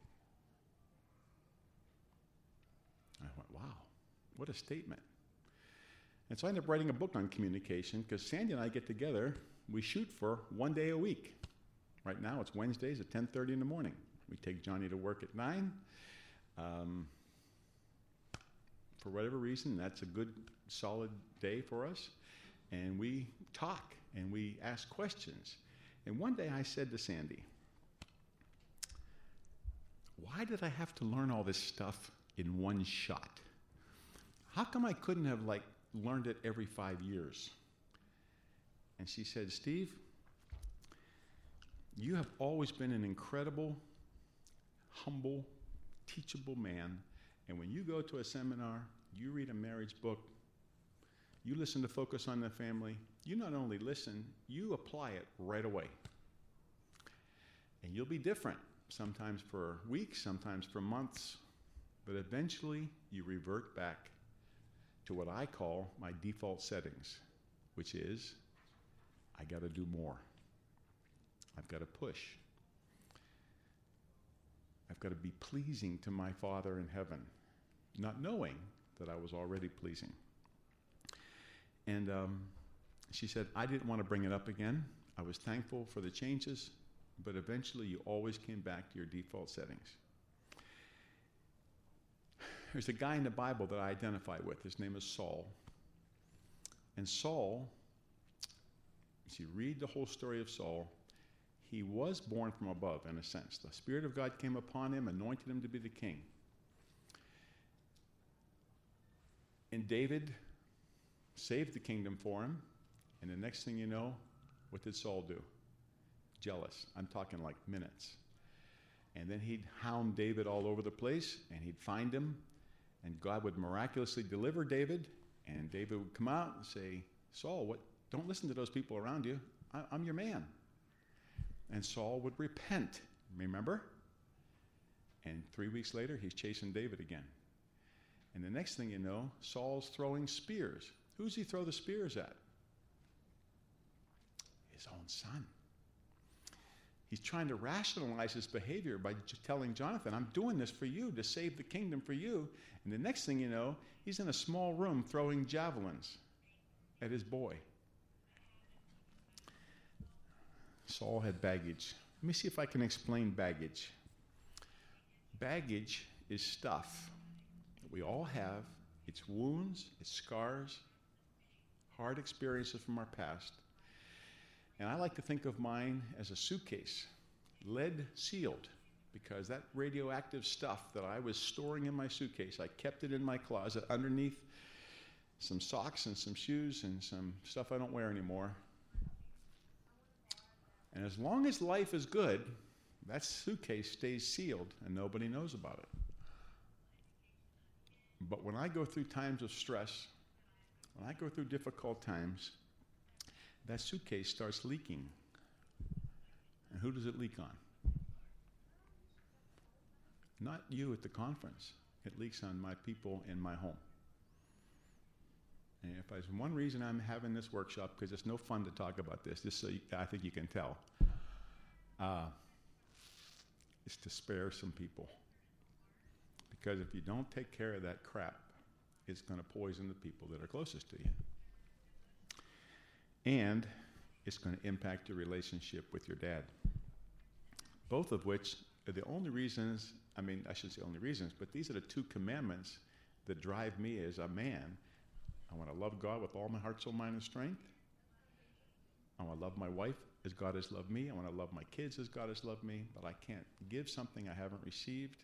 I went, wow, what a statement. And so I ended up writing a book on communication because Sandy and I get together. We shoot for one day a week. Right now it's Wednesdays at ten thirty in the morning. We take Johnny to work at nine. Um, for whatever reason, that's a good, solid day for us. And we talk and we ask questions. And one day I said to Sandy, why did I have to learn all this stuff in one shot? How come I couldn't have like learned it every five years? And she said, Steve, you have always been an incredible, humble, teachable man. And when you go to a seminar, you read a marriage book, you listen to Focus on the Family, you not only listen, you apply it right away. And you'll be different, sometimes for weeks, sometimes for months, but eventually you revert back to what I call my default settings, which is, I got to do more. I've got to push. I've got to be pleasing to my Father in heaven, not knowing that I was already pleasing. And um, she said, I didn't want to bring it up again. I was thankful for the changes, but eventually you always came back to your default settings. There's a guy in the Bible that I identify with. His name is Saul. And Saul, as you read the whole story of Saul, he was born from above, in a sense. The Spirit of God came upon him, anointed him to be the king. And David saved the kingdom for him. And the next thing you know, what did Saul do? Jealous. I'm talking like minutes. And then he'd hound David all over the place, and he'd find him, and God would miraculously deliver David, and David would come out and say, Saul, what? Don't listen to those people around you. I, I'm your man. And Saul would repent, remember? And three weeks later, he's chasing David again. And the next thing you know, Saul's throwing spears. Who's he throw the spears at? His own son. He's trying to rationalize his behavior by j- telling Jonathan, I'm doing this for you, to save the kingdom for you. And the next thing you know, he's in a small room throwing javelins at his boy. Saul had baggage. Let me see if I can explain baggage. Baggage is stuff that we all have. It's wounds, it's scars, hard experiences from our past. And I like to think of mine as a suitcase, lead sealed, because that radioactive stuff that I was storing in my suitcase, I kept it in my closet underneath some socks and some shoes and some stuff I don't wear anymore. And as long as life is good, that suitcase stays sealed and nobody knows about it. But when I go through times of stress, when I go through difficult times, that suitcase starts leaking. And who does it leak on? Not you at the conference. It leaks on my people in my home. And if there's one reason I'm having this workshop, because it's no fun to talk about this, just so you, I think you can tell, uh, is to spare some people. Because if you don't take care of that crap, is going to poison the people that are closest to you. And it's going to impact your relationship with your dad. Both of which are the only reasons, I mean, I shouldn't say only reasons, but these are the two commandments that drive me as a man. I want to love God with all my heart, soul, mind, and strength. I want to love my wife as God has loved me. I want to love my kids as God has loved me, but I can't give something I haven't received.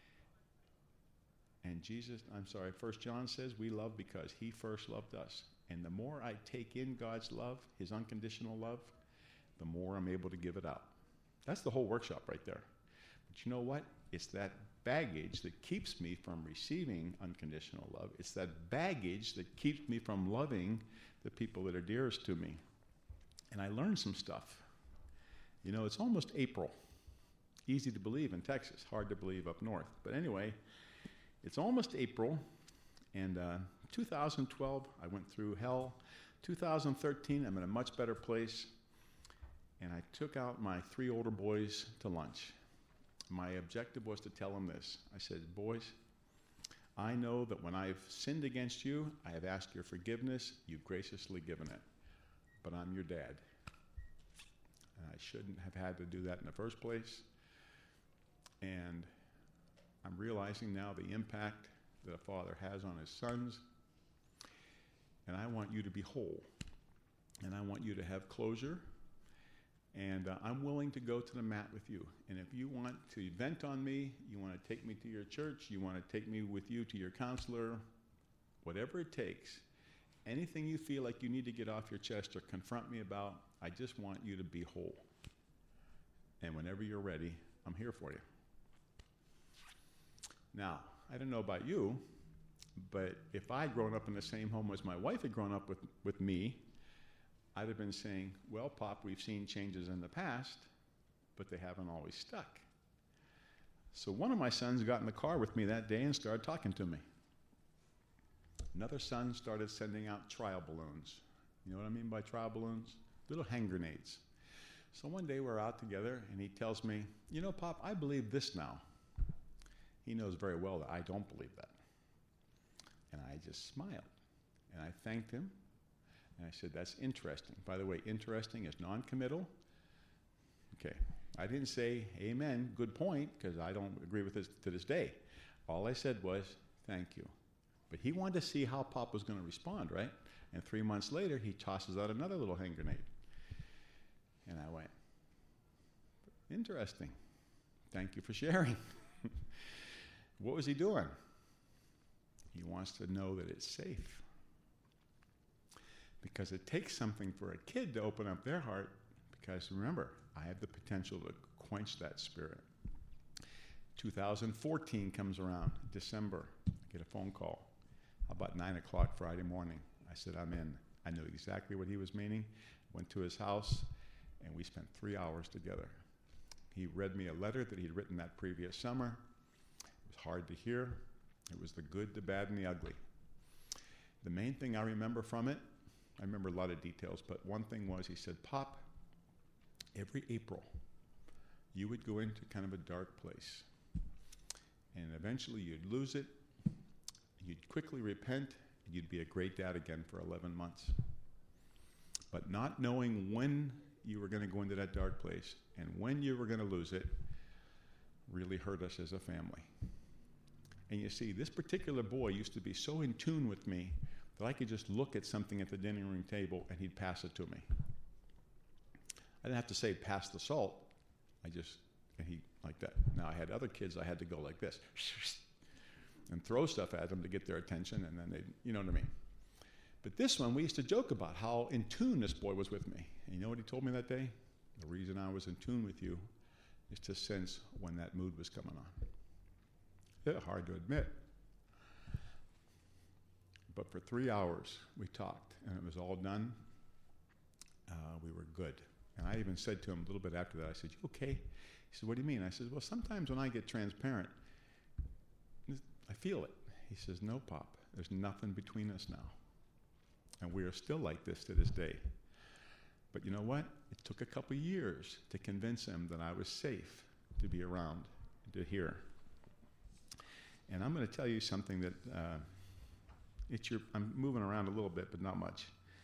And Jesus, I'm sorry, First John says we love because he first loved us. And the more I take in God's love, his unconditional love, the more I'm able to give it out. That's the whole workshop right there. But you know what? It's that baggage that keeps me from receiving unconditional love. It's that baggage that keeps me from loving the people that are dearest to me. And I learned some stuff. You know, it's almost April. Easy to believe in Texas, hard to believe up north. But anyway, it's almost April, and uh, two thousand twelve, I went through hell. two thousand thirteen, I'm in a much better place, and I took out my three older boys to lunch. My objective was to tell them this. I said, boys, I know that when I've sinned against you, I have asked your forgiveness, you've graciously given it, but I'm your dad. And I shouldn't have had to do that in the first place, and I'm realizing now the impact that a father has on his sons, and I want you to be whole, and I want you to have closure, and uh, I'm willing to go to the mat with you. And if you want to vent on me, you want to take me to your church, you want to take me with you to your counselor, whatever it takes, anything you feel like you need to get off your chest or confront me about, I just want you to be whole. And whenever you're ready, I'm here for you. Now, I don't know about you, but if I'd grown up in the same home as my wife had grown up with, with me, I'd have been saying, well, Pop, we've seen changes in the past, but they haven't always stuck. So one of my sons got in the car with me that day and started talking to me. Another son started sending out trial balloons. You know what I mean by trial balloons? Little hand grenades. So one day we're out together, and he tells me, you know, Pop, I believe this now. He knows very well that I don't believe that. And I just smiled. And I thanked him. And I said, that's interesting. By the way, interesting is non-committal. Okay. I didn't say, amen, good point, because I don't agree with this to this day. All I said was, thank you. But he wanted to see how Pop was going to respond, right? And three months later, he tosses out another little hand grenade. And I went, interesting. Thank you for sharing. What was he doing? He wants to know that it's safe. Because it takes something for a kid to open up their heart, because remember, I have the potential to quench that spirit. two thousand fourteen comes around, December, I get a phone call. How about nine o'clock Friday morning? I said, I'm in. I knew exactly what he was meaning. Went to his house, and we spent three hours together. He read me a letter that he'd written that previous summer. It was hard to hear. It was the good, the bad, and the ugly. The main thing I remember from it, I remember a lot of details, but one thing was he said, Pop, every April, you would go into kind of a dark place. And eventually you'd lose it. You'd quickly repent. And you'd be a great dad again for eleven months. But not knowing when you were going to go into that dark place and when you were going to lose it really hurt us as a family. And you see, this particular boy used to be so in tune with me that I could just look at something at the dining room table and he'd pass it to me. I didn't have to say, pass the salt. I just, and he, like that. Now I had other kids, I had to go like this and throw stuff at them to get their attention, and then they'd, you know what I mean. But this one, we used to joke about how in tune this boy was with me. And you know what he told me that day? The reason I was in tune with you is to sense when that mood was coming on. Yeah, hard to admit. But for three hours, we talked, and it was all done. Uh, we were good. And I even said to him a little bit after that, I said, you okay? He said, what do you mean? I said, well, sometimes when I get transparent, I feel it. He says, no, Pop, there's nothing between us now. And we are still like this to this day. But you know what? It took a couple years to convince him that I was safe to be around, to hear. And I'm going to tell you something that uh, It's your, I'm moving around a little bit, but not much.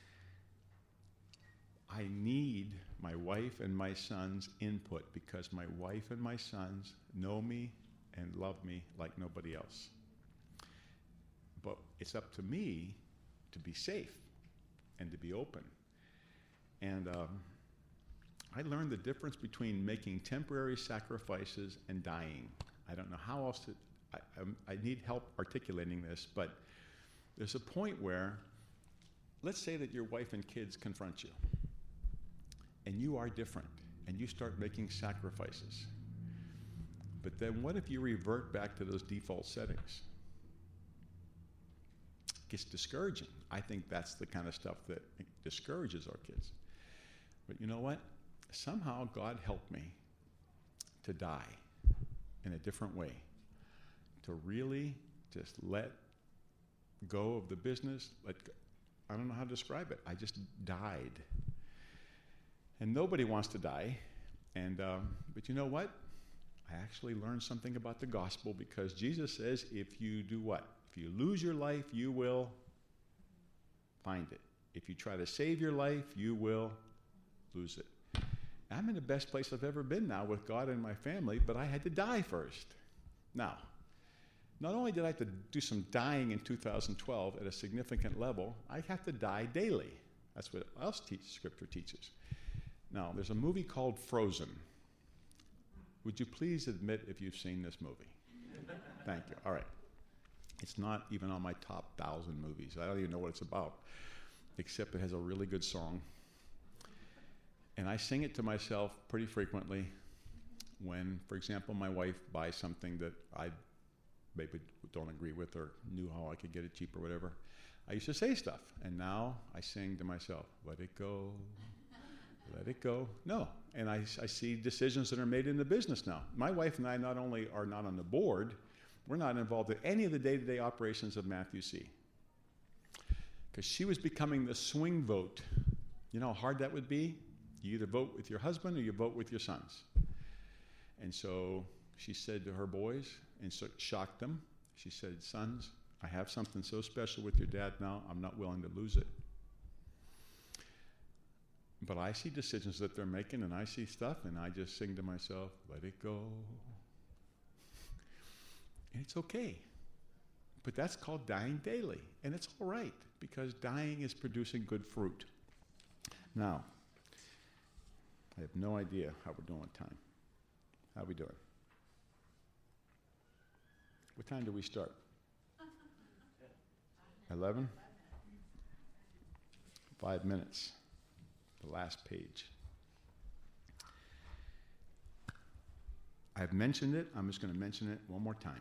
I need my wife and my son's input because my wife and my sons know me and love me like nobody else. But it's up to me to be safe and to be open. And um, I learned the difference between making temporary sacrifices and dying. I don't know how else to, I, I, I need help articulating this, but there's a point where, let's say that your wife and kids confront you, and you are different, and you start making sacrifices. But then what if you revert back to those default settings? It gets discouraging. I think that's the kind of stuff that discourages our kids. But you know what? Somehow God helped me to die in a different way, to really just let go of the business. Let go. I don't know how to describe it. I just died. And nobody wants to die. And um, but you know what? I actually learned something about the gospel because Jesus says if you do what? If you lose your life, you will find it. If you try to save your life, you will lose it. I'm in the best place I've ever been now with God and my family, but I had to die first. Now, not only did I have to do some dying in two thousand twelve at a significant level, I have to die daily. That's what else teach, Scripture teaches. Now, there's a movie called Frozen. Would you please admit if you've seen this movie? Thank you. All right. It's not even on my top thousand movies. I don't even know what it's about, except it has a really good song. And I sing it to myself pretty frequently when, for example, my wife buys something that I maybe don't agree with or knew how I could get it cheap or whatever. I used to say stuff, and now I sing to myself, let it go, let it go. No, and I, I see decisions that are made in the business now. My wife and I not only are not on the board, we're not involved in any of the day-to-day operations of Matthew C. Because she was becoming the swing vote. You know how hard that would be? You either vote with your husband or you vote with your sons. And so she said to her boys, and so shocked them, she said, sons, I have something so special with your dad now, I'm not willing to lose it. But I see decisions that they're making, and I see stuff, and I just sing to myself, let it go. And it's okay. But that's called dying daily. And it's all right, because dying is producing good fruit. Now, I have no idea how we're doing with time. How are we doing? What time do we start? eleven? Five minutes. The last page. I've mentioned it. I'm just going to mention it one more time.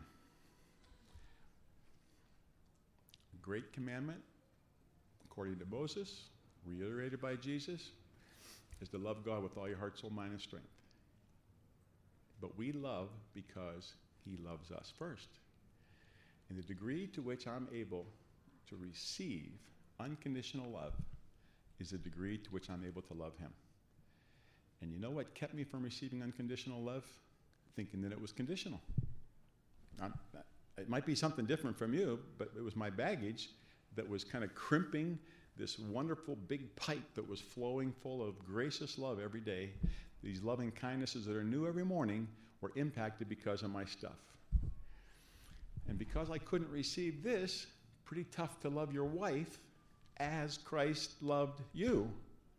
Great commandment, according to Moses, reiterated by Jesus, is to love God with all your heart, soul, mind, and strength. But we love because he loves us first. And the degree to which I'm able to receive unconditional love is the degree to which I'm able to love him. And you know what kept me from receiving unconditional love? Thinking that it was conditional. I'm, it might be something different from you, but it was my baggage that was kind of crimping this wonderful big pipe that was flowing full of gracious love every day. These loving kindnesses that are new every morning were impacted because of my stuff. And because I couldn't receive this, pretty tough to love your wife as Christ loved you.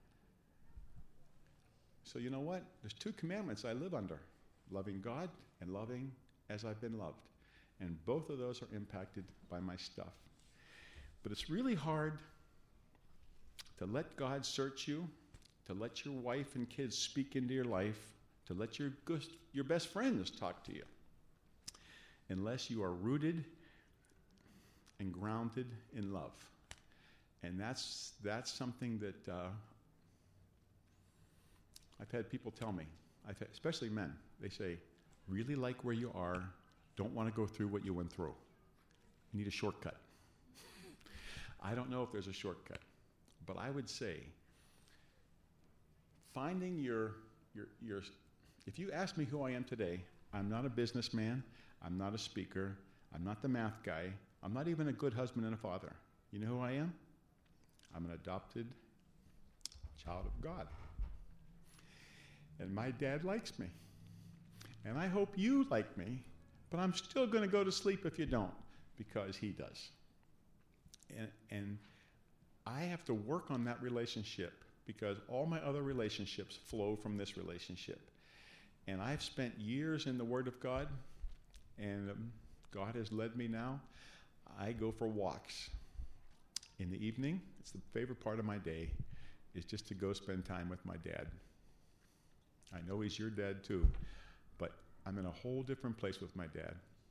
So you know what? There's two commandments I live under. Loving God and loving as I've been loved. And both of those are impacted by my stuff. But it's really hard to let God search you, to let your wife and kids speak into your life, to let your, your best friends talk to you, unless you are rooted and grounded in love. And that's, that's something that uh, I've had people tell me, I've had, especially men, they say, really like where you are, don't want to go through what you went through. You need a shortcut. I don't know if there's a shortcut, but I would say finding your, your, your, if you ask me who I am today, I'm not a businessman, I'm not a speaker, I'm not the math guy, I'm not even a good husband and a father. You know who I am? I'm an adopted child of God. And my dad likes me. And I hope you like me, but I'm still going to go to sleep if you don't, because he does. And, and I have to work on that relationship, because all my other relationships flow from this relationship. And I've spent years in the Word of God, and um, God has led me now. I go for walks. In the evening, it's the favorite part of my day, is just to go spend time with my dad. I know he's your dad too, but I'm in a whole different place with my dad.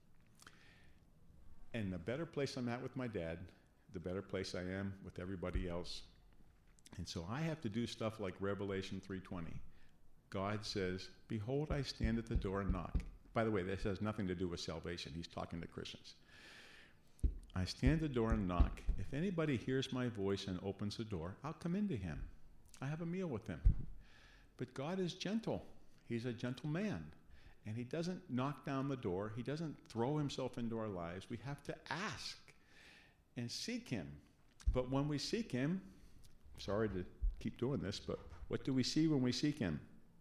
And the better place I'm at with my dad, the better place I am with everybody else. And so I have to do stuff like Revelation three twenty. God says, behold, I stand at the door and knock. By the way, this has nothing to do with salvation. He's talking to Christians. I stand at the door and knock. If anybody hears my voice and opens the door, I'll come into him. I have a meal with him. But God is gentle. He's a gentle man. And he doesn't knock down the door. He doesn't throw himself into our lives. We have to ask and seek him. But when we seek him, sorry to keep doing this, but what do we see when we seek him?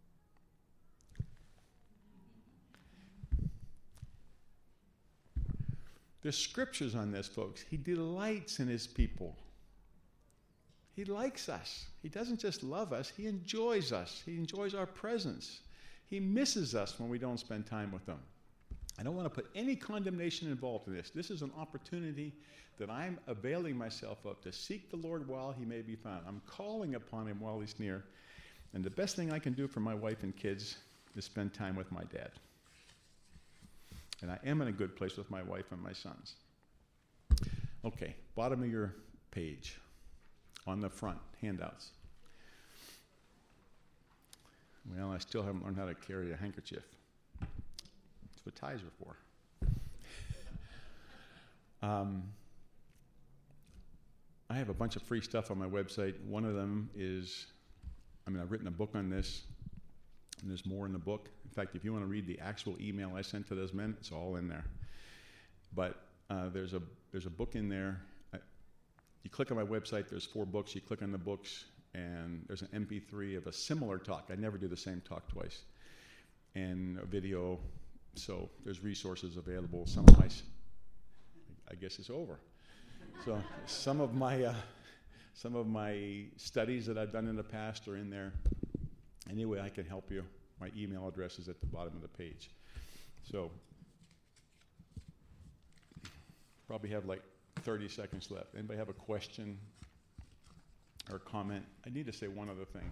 There's scriptures on this, folks. He delights in his people. He likes us. He doesn't just love us. He enjoys us. He enjoys our presence. He misses us when we don't spend time with him. I don't want to put any condemnation involved in this. This is an opportunity that I'm availing myself of to seek the Lord while he may be found. I'm calling upon him while he's near. And the best thing I can do for my wife and kids is spend time with my dad. And I am in a good place with my wife and my sons. Okay, bottom of your page, on the front, handouts. Well, I still haven't learned how to carry a handkerchief. That's what ties are for. um, I have a bunch of free stuff on my website. One of them is, I mean, I've written a book on this, and there's more in the book. In fact, if you want to read the actual email I sent to those men, it's all in there. But uh, there's a there's a book in there. I, you click on my website, there's four books. You click on the books, and there's an M P three of a similar talk. I never do the same talk twice. And a video, so there's resources available. Some of my, I guess it's over. So some of my uh, some of my studies that I've done in the past are in there. Any way I can help you, my email address is at the bottom of the page. So probably have like thirty seconds left. Anybody have a question or comment? I need to say one other thing.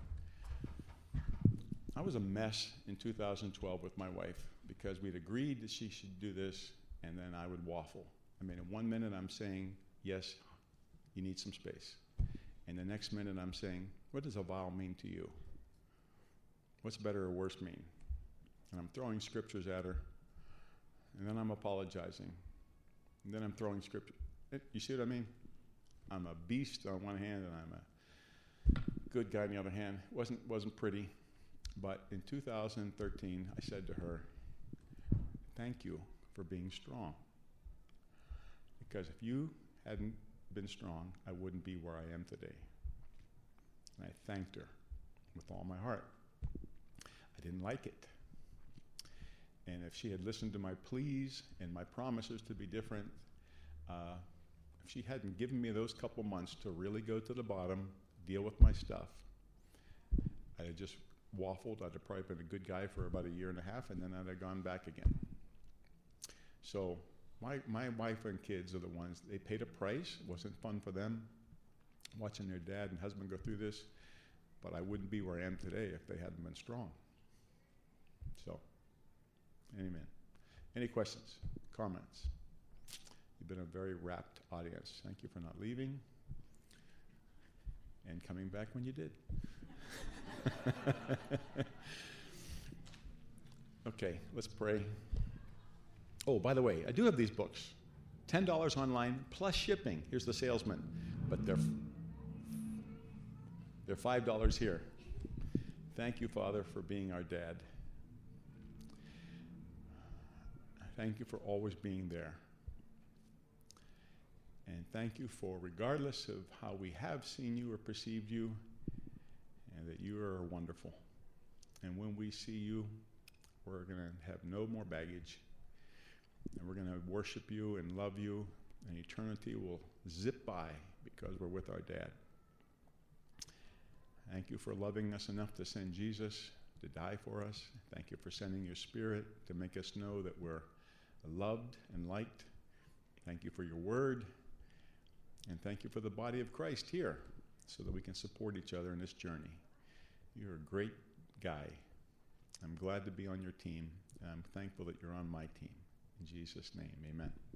I was a mess in two thousand twelve with my wife because we'd agreed that she should do this, and then I would waffle. I mean, in one minute I'm saying, yes, you need some space. And the next minute I'm saying, what does a vow mean to you? What's better or worse mean? And I'm throwing scriptures at her, and then I'm apologizing, and then I'm throwing scripture. You see what I mean? I'm a beast on one hand, and I'm a good guy on the other hand. It wasn't wasn't pretty, but in two thousand thirteen, I said to her, "Thank you for being strong, because if you hadn't been strong, I wouldn't be where I am today." And I thanked her with all my heart. I didn't like it. And if she had listened to my pleas and my promises to be different, uh, if she hadn't given me those couple months to really go to the bottom, deal with my stuff, I had just waffled. I'd have probably been a good guy for about a year and a half, and then I'd have gone back again. So my, my wife and kids are the ones, they paid a price. It wasn't fun for them, watching their dad and husband go through this, but I wouldn't be where I am today if they hadn't been strong. So, amen. Any questions, comments? You've been a very rapt audience. Thank you for not leaving and coming back when you did. Okay, let's pray. Oh, by the way, I do have these books. ten dollars online plus shipping. Here's the salesman. But they're, they're five dollars here. Thank you, Father, for being our dad. Thank you for always being there. And thank you for, regardless of how we have seen you or perceived you, and that you are wonderful. And when we see you, we're going to have no more baggage. And we're going to worship you and love you. And eternity will zip by because we're with our dad. Thank you for loving us enough to send Jesus to die for us. Thank you for sending your Spirit to make us know that we're loved and liked. Thank you for your word. And thank you for the body of Christ here so that we can support each other in this journey. You're a great guy. I'm glad to be on your team, and I'm thankful that you're on my team. In Jesus' name, amen.